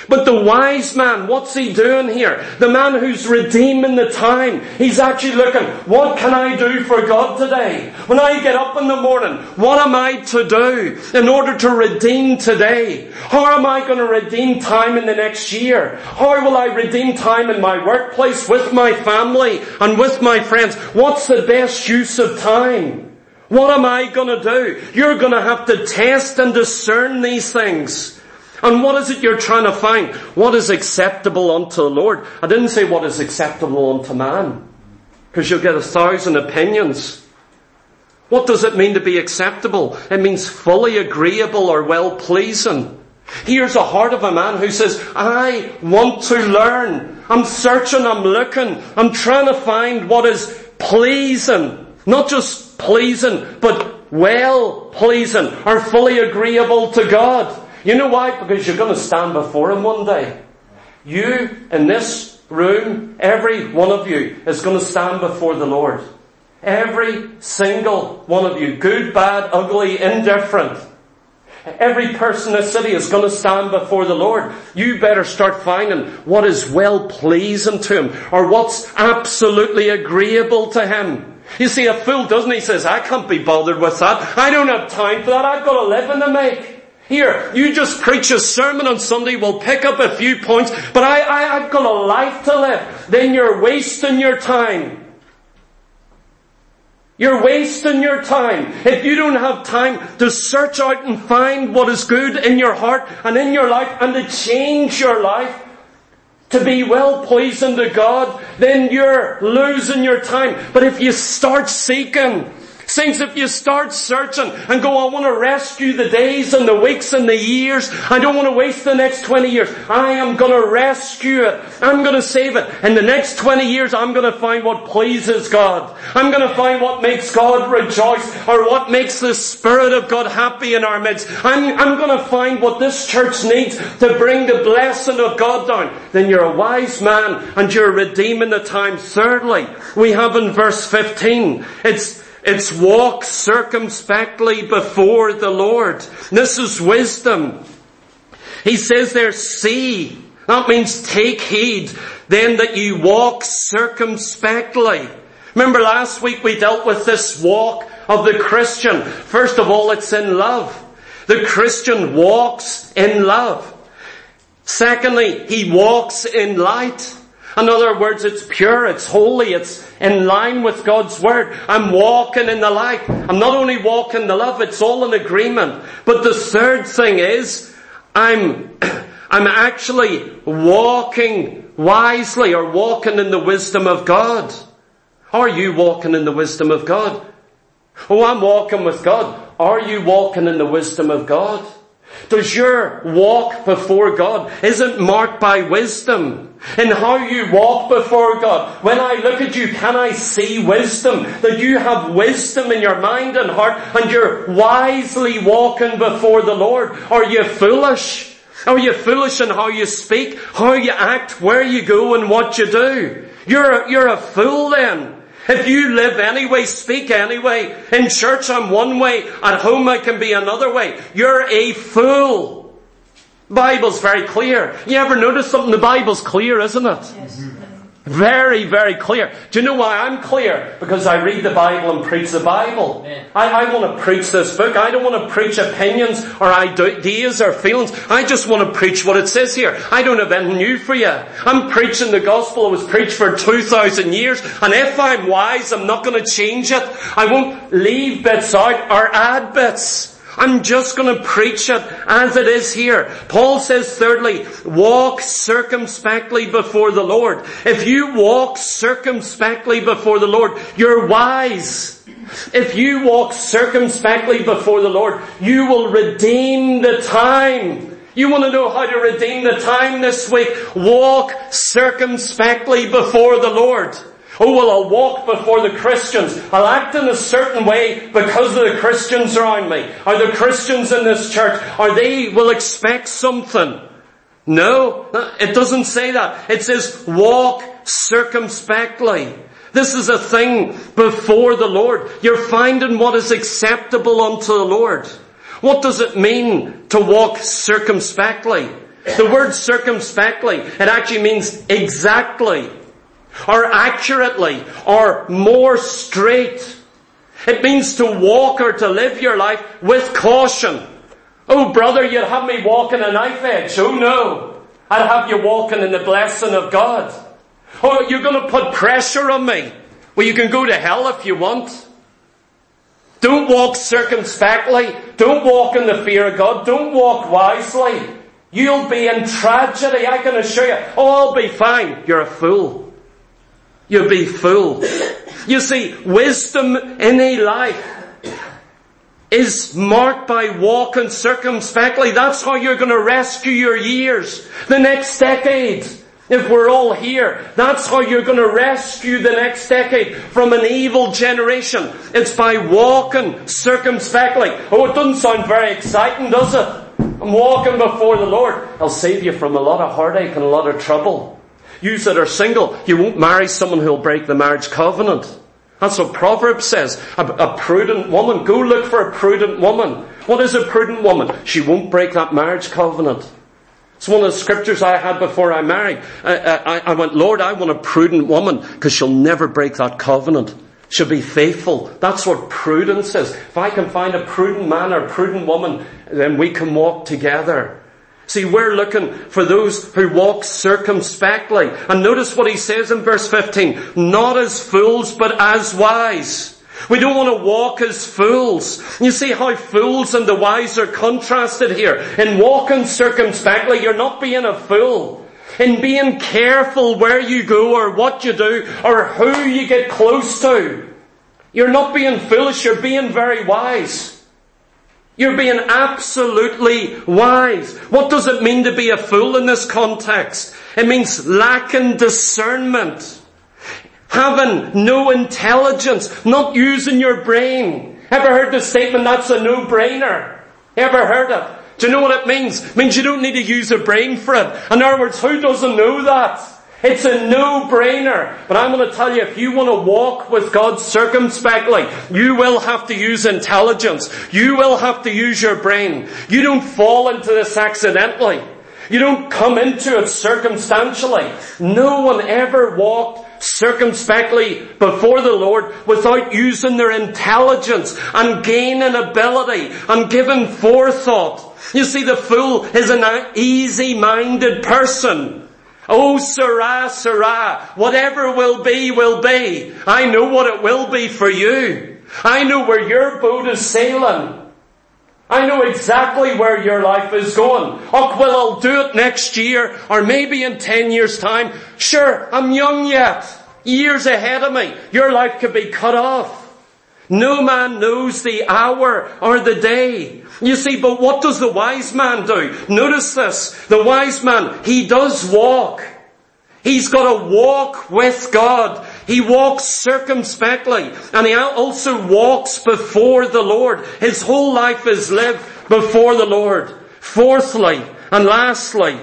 S1: But the wise man, what's he doing here? The man who's redeeming the time. He's actually looking, what can I do for God today? When I get up in the morning, what am I to do in order to redeem today? How am I going to redeem time in the next year? How will I redeem time in my workplace, with my family, and with my friends? What's the best use of time? What am I going to do? You're going to have to test and discern these things. And what is it you're trying to find? What is acceptable unto the Lord? I didn't say what is acceptable unto man, because you'll get 1,000 opinions. What does it mean to be acceptable? It means fully agreeable or well-pleasing. Here's the heart of a man who says, I want to learn. I'm searching, I'm looking, I'm trying to find what is pleasing. Not just pleasing, but well-pleasing or fully agreeable to God. You know why? Because you're going to stand before Him one day. You, in this room, every one of you is going to stand before the Lord. Every single one of you, good, bad, ugly, indifferent. Every person in the city is going to stand before the Lord. You better start finding what is well-pleasing to Him, or what's absolutely agreeable to Him. You see, a fool, doesn't he? Says, I can't be bothered with that. I don't have time for that. I've got a living to make. Here, you just preach a sermon on Sunday, we'll pick up a few points, but I've got a life to live. Then you're wasting your time. You're wasting your time. If you don't have time to search out and find what is good in your heart and in your life and to change your life to be well-pleasing to God, then you're losing your time. But if you start seeking, saints, if you start searching and go, I want to rescue the days and the weeks and the years. I don't want to waste the next 20 years. I am going to rescue it. I'm going to save it. In the next 20 years, I'm going to find what pleases God. I'm going to find what makes God rejoice, or what makes the Spirit of God happy in our midst. I'm going to find what this church needs to bring the blessing of God down. Then you're a wise man and you're redeeming the time. Thirdly, we have in verse 15, it's walk circumspectly before the Lord. This is wisdom. He says there, see. That means take heed. Then that you walk circumspectly. Remember last week we dealt with this walk of the Christian. First of all, it's in love. The Christian walks in love. Secondly, he walks in light. In other words, it's pure, it's holy, it's in line with God's Word. I'm walking in the light. I'm not only walking in the love, it's all in agreement. But the third thing is, I'm actually walking wisely, or walking in the wisdom of God. Are you walking in the wisdom of God? Oh, I'm walking with God. Are you walking in the wisdom of God? Does your walk before God, is it marked by wisdom? In how you walk before God. When I look at you, can I see wisdom? That you have wisdom in your mind and heart, and you're wisely walking before the Lord. Are you foolish? Are you foolish in how you speak, how you act, where you go and what you do? You're a fool then. If you live anyway, speak anyway, in church I'm one way, at home I can be another way, you're a fool. The Bible's very clear. You ever notice something? The Bible's clear, isn't it? Yes. Very, very clear. Do you know why I'm clear? Because I read the Bible and preach the Bible. I want to preach this book. I don't want to preach opinions or ideas or feelings. I just want to preach what it says here. I don't have anything new for you. I'm preaching the gospel. It was preached for 2,000 years. And if I'm wise, I'm not going to change it. I won't leave bits out or add bits. I'm just going to preach it as it is here. Paul says, thirdly, walk circumspectly before the Lord. If you walk circumspectly before the Lord, you're wise. If you walk circumspectly before the Lord, you will redeem the time. You want to know how to redeem the time this week? Walk circumspectly before the Lord. Oh, well, I'll walk before the Christians. I'll act in a certain way because of the Christians around me. Are the Christians in this church, or they will expect something? No, it doesn't say that. It says walk circumspectly. This is a thing before the Lord. You're finding what is acceptable unto the Lord. What does it mean to walk circumspectly? The word circumspectly, it actually means exactly, or accurately, or more straight. It means to walk or to live your life with caution. Oh brother, you'd have me walking a knife edge. Oh no, I'd have you walking in the blessing of God. Oh, you're going to put pressure on me. Well, you can go to hell if you want. Don't walk circumspectly. Don't walk in the fear of God. Don't walk wisely. You'll be in tragedy, I can assure you. Oh, I'll be fine. You're a fool. You'll be fool. You see, wisdom in a life is marked by walking circumspectly. That's how you're going to rescue your years, the next decade. If we're all here, that's how you're going to rescue the next decade from an evil generation. It's by walking circumspectly. Oh, it doesn't sound very exciting, does it? I'm walking before the Lord. I'll save you from a lot of heartache and a lot of trouble. You that are single, you won't marry someone who'll break the marriage covenant. That's what Proverbs says. A prudent woman. Go look for a prudent woman. What is a prudent woman? She won't break that marriage covenant. It's one of the scriptures I had before I married. I went, Lord, I want a prudent woman because she'll never break that covenant. She'll be faithful. That's what prudence is. If I can find a prudent man or a prudent woman, then we can walk together. See, we're looking for those who walk circumspectly. And notice what he says in verse 15. Not as fools, but as wise. We don't want to walk as fools. You see how fools and the wise are contrasted here. In walking circumspectly, you're not being a fool. In being careful where you go or what you do or who you get close to. You're not being foolish, you're being very wise. You're being absolutely wise. What does it mean to be a fool in this context? It means lacking discernment. Having no intelligence, not using your brain. Ever heard the statement, that's a no-brainer? Ever heard it? Do you know what it means? It means you don't need to use a brain for it. In other words, who doesn't know that? It's a no-brainer. But I'm going to tell you, if you want to walk with God circumspectly, you will have to use intelligence. You will have to use your brain. You don't fall into this accidentally. You don't come into it circumstantially. No one ever walked circumspectly before the Lord without using their intelligence and gaining ability and giving forethought. You see, the fool is an easy-minded person. Oh, Sarah, Sarah, whatever will be, will be. I know what it will be for you. I know where your boat is sailing. I know exactly where your life is going. Oh, well, I'll do it next year, or maybe in 10 years' time. Sure, I'm young yet. Years ahead of me. Your life could be cut off. No man knows the hour or the day. You see, but what does the wise man do? Notice this. The wise man, he does walk. He's got to walk with God. He walks circumspectly. And he also walks before the Lord. His whole life is lived before the Lord. Fourthly and lastly,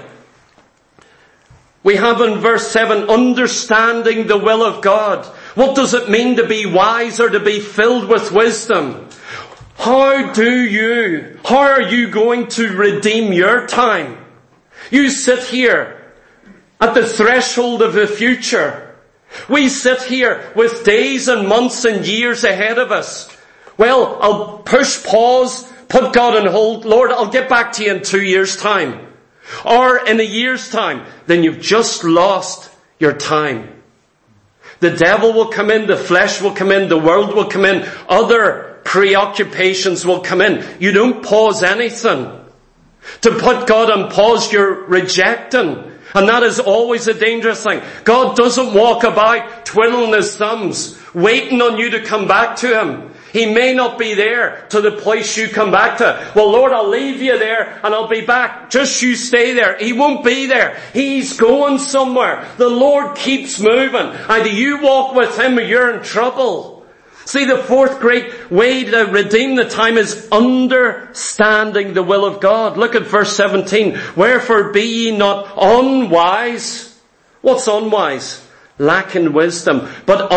S1: we have in verse 7, understanding the will of God. What does it mean to be wise or to be filled with wisdom? How are you going to redeem your time? You sit here at the threshold of the future. We sit here with days and months and years ahead of us. Well, I'll push pause, put God on hold. Lord, I'll get back to you in 2 years' time. Or in a year's time. Then you've just lost your time. The devil will come in, the flesh will come in, the world will come in, other preoccupations will come in. You don't pause anything. To put God on pause, you're rejecting. And that is always a dangerous thing. God doesn't walk about twiddling his thumbs, waiting on you to come back to him. He may not be there to the place you come back to. Well, Lord, I'll leave you there and I'll be back. Just you stay there. He won't be there. He's going somewhere. The Lord keeps moving. Either you walk with him or you're in trouble. See, the fourth great way to redeem the time is understanding the will of God. Look at verse 17. Wherefore be ye not unwise. What's unwise? Lacking wisdom. But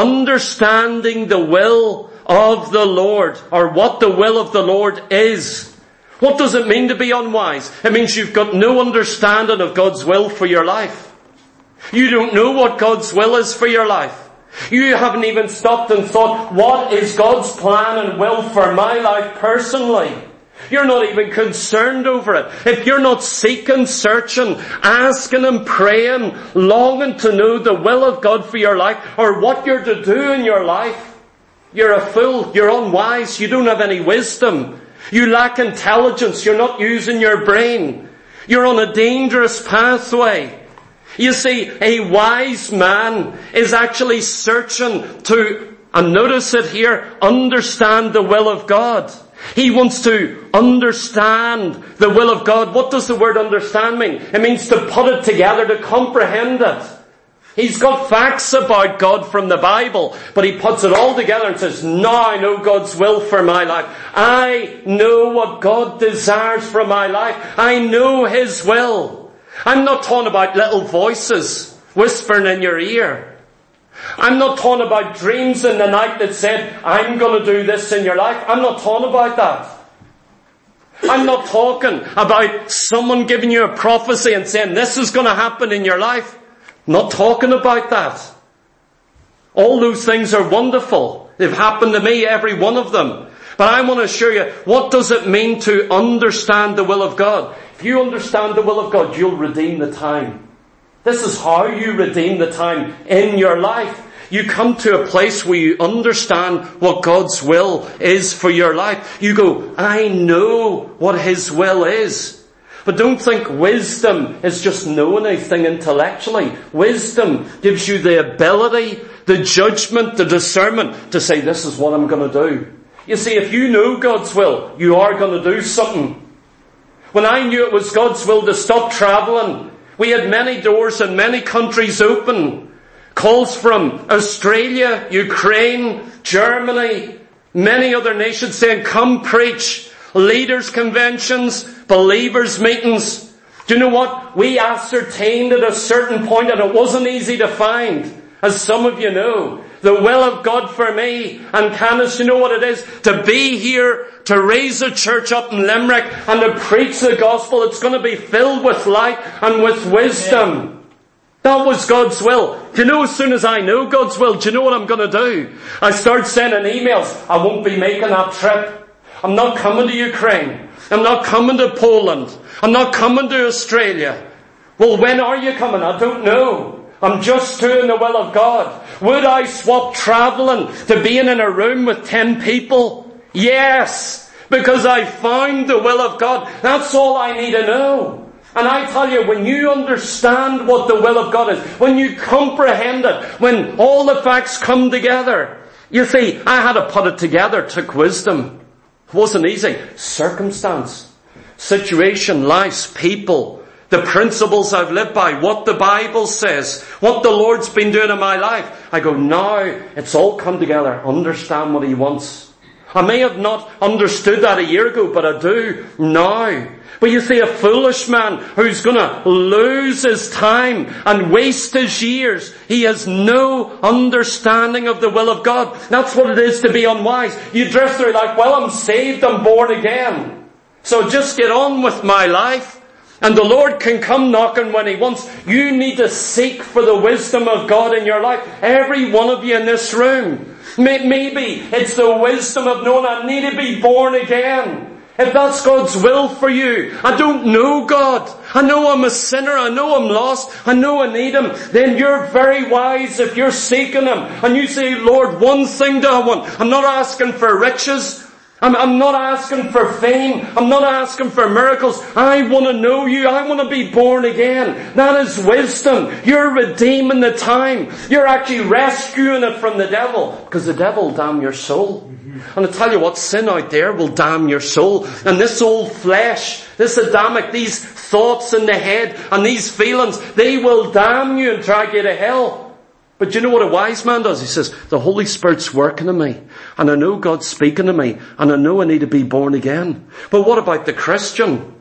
S1: understanding the will of the Lord, or what the will of the Lord is. What does it mean to be unwise? It means you've got no understanding of God's will for your life. You don't know what God's will is for your life. You haven't even stopped and thought, what is God's plan and will for my life personally? You're not even concerned over it. If you're not seeking, searching, asking and praying, longing to know the will of God for your life or what you're to do in your life, you're a fool. You're unwise. You don't have any wisdom. You lack intelligence. You're not using your brain. You're on a dangerous pathway. You see, a wise man is actually searching to, and notice it here, understand the will of God. He wants to understand the will of God. What does the word understand mean? It means to put it together, to comprehend it. He's got facts about God from the Bible, but he puts it all together and says, now I know God's will for my life. I know what God desires for my life. I know His will. I'm not talking about little voices whispering in your ear. I'm not talking about dreams in the night that said, I'm going to do this in your life. I'm not talking about that. I'm not talking about someone giving you a prophecy and saying, this is going to happen in your life. I'm not talking about that. All those things are wonderful. They've happened to me, every one of them. But I want to assure you, what does it mean to understand the will of God? If you understand the will of God, you'll redeem the time. This is how you redeem the time in your life. You come to a place where you understand what God's will is for your life. You go, I know what His will is. But don't think wisdom is just knowing anything intellectually. Wisdom gives you the ability, the judgment, the discernment to say, this is what I'm going to do. You see, if you know God's will, you are going to do something. When I knew it was God's will to stop travelling, we had many doors and many countries open. Calls from Australia, Ukraine, Germany, many other nations saying, come preach. Leaders' conventions, believers' meetings. Do you know what? We ascertained at a certain point, and it wasn't easy to find, as some of you know, the will of God for me and Candace. You know what it is? To be here, to raise a church up in Limerick and to preach the gospel. It's going to be filled with light and with wisdom. That was God's will. Do you know, as soon as I know God's will, do you know what I'm going to do? I start sending emails. I won't be making that trip. I'm not coming to Ukraine. I'm not coming to Poland. I'm not coming to Australia. Well, when are you coming? I don't know. I'm just doing the will of God. Would I swap travelling to being in a room with 10 people? Yes, because I found the will of God. That's all I need to know. And I tell you, when you understand what the will of God is, when you comprehend it, when all the facts come together, you see, I had to put it together. It took wisdom. It wasn't easy. Circumstance, situation, lives, people, the principles I've lived by, what the Bible says, what the Lord's been doing in my life. I go, now it's all come together. Understand what He wants. I may have not understood that a year ago, but I do now. But you see, a foolish man who's going to lose his time and waste his years, he has no understanding of the will of God. That's what it is to be unwise. You drift through like, well, I'm saved, I'm born again, so just get on with my life. And the Lord can come knocking when He wants. You need to seek for the wisdom of God in your life. Every one of you in this room. Maybe it's the wisdom of knowing I need to be born again. If that's God's will for you, I don't know God. I know I'm a sinner. I know I'm lost. I know I need Him. Then you're very wise if you're seeking Him. And you say, Lord, one thing do I want. I'm not asking for riches. I'm not asking for fame. I'm not asking for miracles. I want to know You. I want to be born again. That is wisdom. You're redeeming the time. You're actually rescuing it from the devil. Because the devil will damn your soul. And I tell you what, sin out there will damn your soul. And this old flesh, this Adamic, these thoughts in the head and these feelings, they will damn you and drag you to hell. But do you know what a wise man does? He says, the Holy Spirit's working in me, and I know God's speaking to me, and I know I need to be born again. But what about the Christian?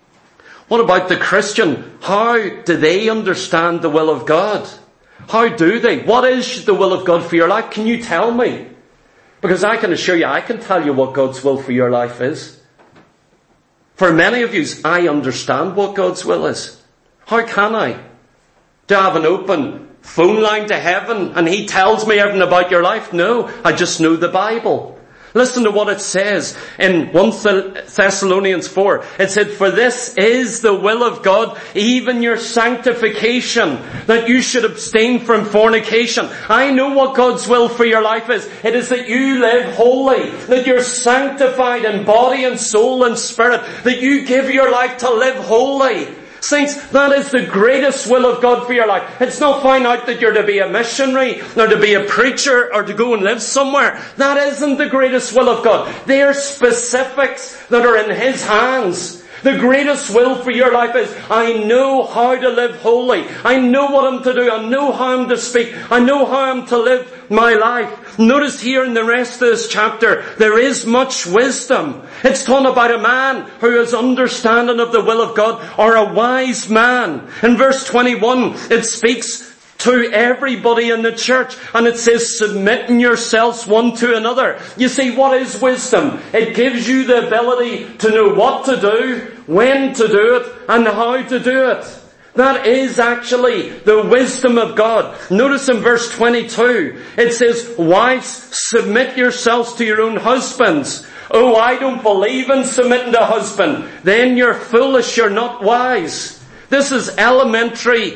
S1: What about the Christian? How do they understand the will of God? How do they? What is the will of God for your life? Can you tell me? Because I can assure you, I can tell you what God's will for your life is. For many of you, I understand what God's will is. How can I? Do I have an open phone line to heaven and He tells me everything about your life? No, I just know the Bible. Listen to what it says in 1 Thessalonians 4. It said, for this is the will of God, even your sanctification, that you should abstain from fornication. I know what God's will for your life is. It is that you live holy, that you're sanctified in body and soul and spirit, that you give your life to live holy. Saints, that is the greatest will of God for your life. It's not find out that you're to be a missionary, or to be a preacher, or to go and live somewhere. That isn't the greatest will of God. They are specifics that are in His hands. The greatest will for your life is, I know how to live holy. I know what I'm to do. I know how I'm to speak. I know how I'm to live my life. Notice here in the rest of this chapter, there is much wisdom. It's talking about a man who has understanding of the will of God, or a wise man. In verse 21, it speaks to everybody in the church, and it says, submitting yourselves one to another. You see, what is wisdom? It gives you the ability to know what to do, when to do it, and how to do it. That is actually the wisdom of God. Notice in verse 22, it says, wives, submit yourselves to your own husbands. Oh, I don't believe in submitting to a husband. Then you're foolish, you're not wise. This is elementary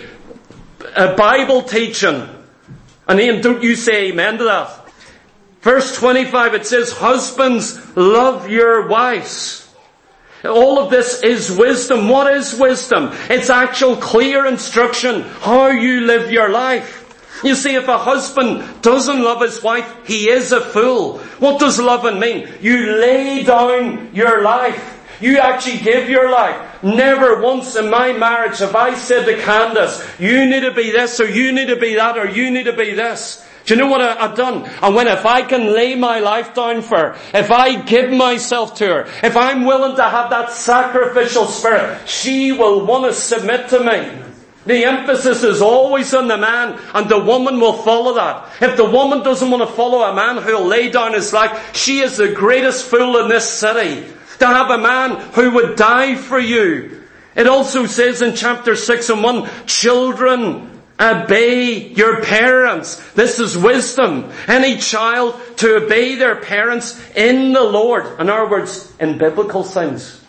S1: Bible teaching. And Ian, don't you say amen to that. Verse 25, it says, husbands, love your wives. All of this is wisdom. What is wisdom? It's actual clear instruction how you live your life. You see, if a husband doesn't love his wife, he is a fool. What does loving mean? You lay down your life. You actually give your life. Never once in my marriage have I said to Candace, you need to be this, or you need to be that, or you need to be this. Do you know what I've done? And if I can lay my life down for her, if I give myself to her, if I'm willing to have that sacrificial spirit, she will want to submit to me. The emphasis is always on the man, and the woman will follow that. If the woman doesn't want to follow a man who will lay down his life, she is the greatest fool in this city. To have a man who would die for you. It also says in chapter 6 and 1, children, obey your parents. This is wisdom. Any child to obey their parents in the Lord. In other words, in biblical things.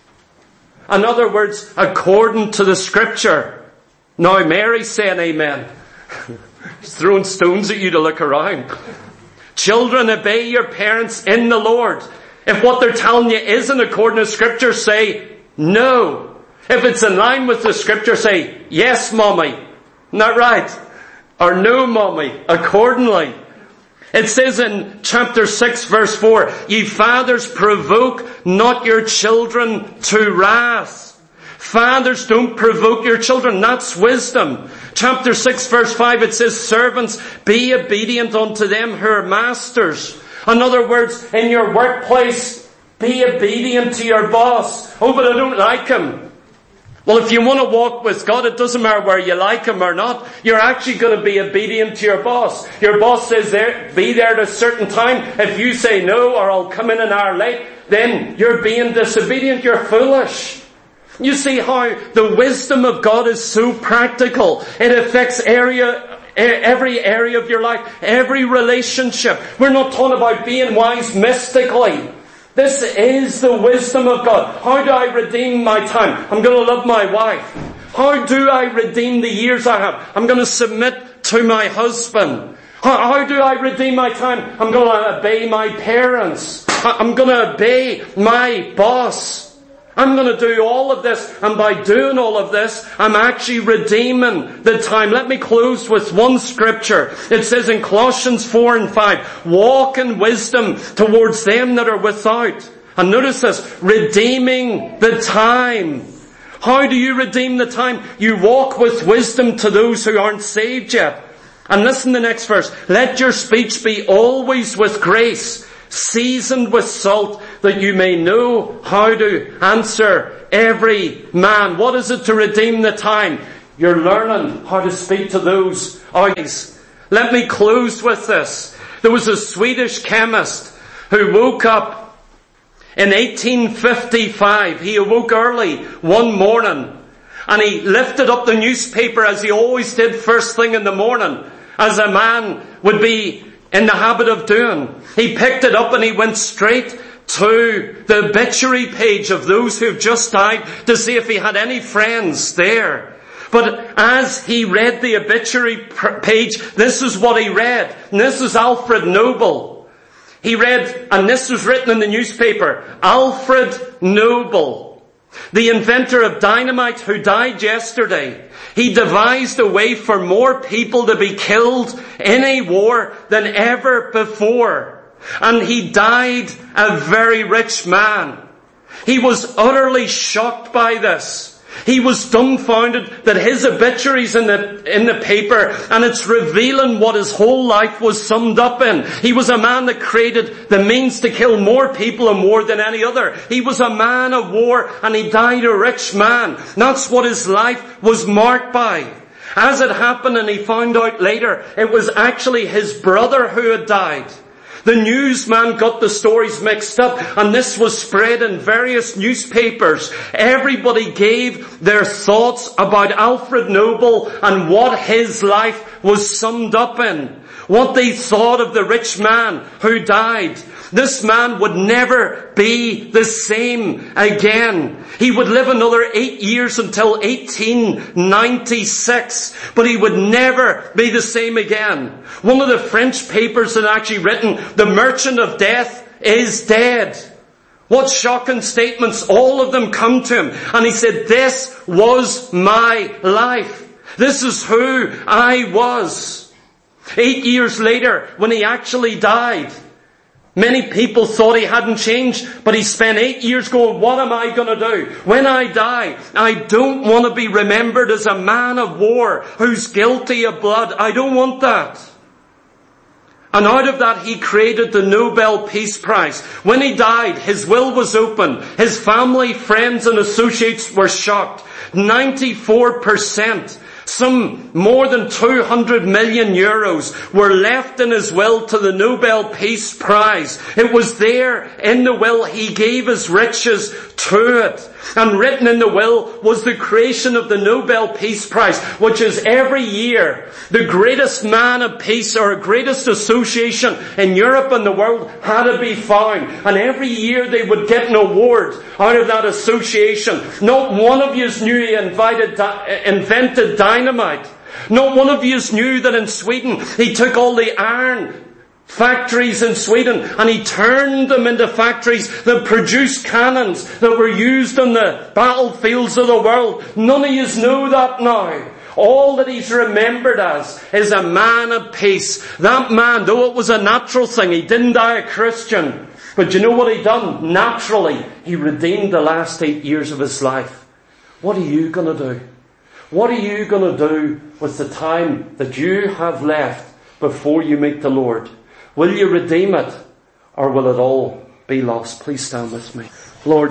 S1: In other words, according to the Scripture. Now Mary's saying amen. She's throwing stones at you to look around. Children, obey your parents in the Lord. If what they're telling you isn't according to Scripture, say no. If it's in line with the Scripture, say yes, Mommy. Not right. Or no, Mommy. Accordingly. It says in chapter 6 verse 4, ye fathers provoke not your children to wrath. Fathers, don't provoke your children. That's wisdom. Chapter 6 verse 5, it says, servants, be obedient unto them who are masters. In other words, in your workplace, be obedient to your boss. Oh, but I don't like him. Well, if you want to walk with God, it doesn't matter whether you like him or not. You're actually going to be obedient to your boss. Your boss says be there at a certain time. If you say no, or I'll come in an hour late, then you're being disobedient. You're foolish. You see how the wisdom of God is so practical. It affects every area of your life, every relationship. We're not talking about being wise mystically. This is the wisdom of God. How do I redeem my time? I'm going to love my wife. How do I redeem the years I have? I'm going to submit to my husband. How do I redeem my time? I'm going to obey my parents. I'm going to obey my boss. I'm going to do all of this, and by doing all of this, I'm actually redeeming the time. Let me close with one scripture. It says in Colossians 4 and 5, walk in wisdom towards them that are without. And notice this, redeeming the time. How do you redeem the time? You walk with wisdom to those who aren't saved yet. And listen to the next verse. Let your speech be always with grace, seasoned with salt, that you may know how to answer every man. What is it to redeem the time? You're learning how to speak to those eyes. Let me close with this. There was a Swedish chemist who woke up In 1855, he awoke early one morning and he lifted up the newspaper as he always did first thing in the morning, as a man would be in the habit of doing. He picked it up and he went straight to the obituary page of those who have just died to see if he had any friends there. But as he read the obituary page, this is what he read. And this is Alfred Noble. He read, and this was written in the newspaper, Alfred Noble, the inventor of dynamite who died yesterday. He devised a way for more people to be killed in a war than ever before. And he died a very rich man. He was utterly shocked by this. He was dumbfounded that his obituary's in the paper and it's revealing what his whole life was summed up in. He was a man that created the means to kill more people and more than any other. He was a man of war and he died a rich man. That's what his life was marked by. As it happened, and he found out later, it was actually his brother who had died. The newsman got the stories mixed up and this was spread in various newspapers. Everybody gave their thoughts about Alfred Noble and what his life was summed up in. What they thought of the rich man who died. This man would never be the same again. He would live another 8 years until 1896, but he would never be the same again. One of the French papers had actually written, "The Merchant of Death is dead." What shocking statements, all of them come to him. And he said, this was my life. This is who I was. 8 years later, when he actually died, many people thought he hadn't changed, but he spent 8 years going, what am I going to do? When I die, I don't want to be remembered as a man of war who's guilty of blood. I don't want that. And out of that, he created the Nobel Peace Prize. When he died, his will was open. His family, friends, and associates were shocked. 94%. Some more than 200 million euros were left in his will to the Nobel Peace Prize. It was there in the will. He gave his riches to it. And written in the will was the creation of the Nobel Peace Prize, which is every year the greatest man of peace or greatest association in Europe and the world had to be found. And every year they would get an award out of that association. Not one of you knew he invented dynamite. Not one of you knew that in Sweden he took all the iron factories in Sweden and he turned them into factories that produced cannons that were used on the battlefields of the world. None of you know that now. All that he's remembered as is a man of peace. That man, though it was a natural thing, he didn't die a Christian. But you know what he done? Naturally, he redeemed the last 8 years of his life. What are you going to do? What are you going to do with the time that you have left before you meet the Lord? Will you redeem it, or will it all be lost? Please stand with me. Lord,